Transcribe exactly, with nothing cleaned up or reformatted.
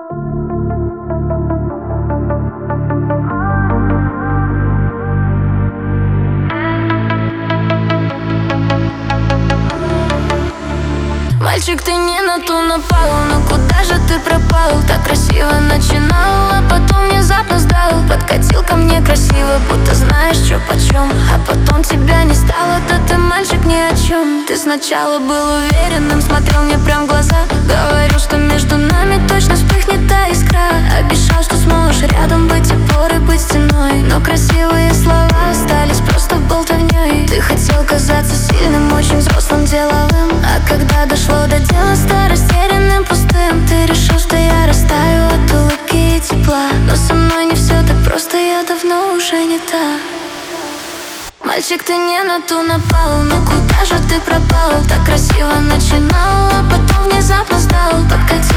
Мальчик, ты не на ту напал, но куда же ты пропал? Так красиво начинал, а потом внезапно сдал. Подкатил ко мне красиво, будто знаешь, чё почем. А потом тебя не стало, да ты мальчик ни о чем. Ты сначала был уверенным, смотрел мне прям в глаза. Говорил, что между нами точно вспыхнет та искра. Обещал, что сможешь рядом быть опорой, быть стеной. Но красивые слова остались просто болтовней. Ты хотел казаться сильным, очень взрослым, деловым. А когда дошло до дела, стал растерянным, пустым. Ты решил, что я растаю от улыбки и тепла. Но со мной не все так просто, я давно уже не та. Мальчик, ты не на ту напал, ну куда же ты пропал? Так красиво начинал, а потом внезапно сдал. Подкатил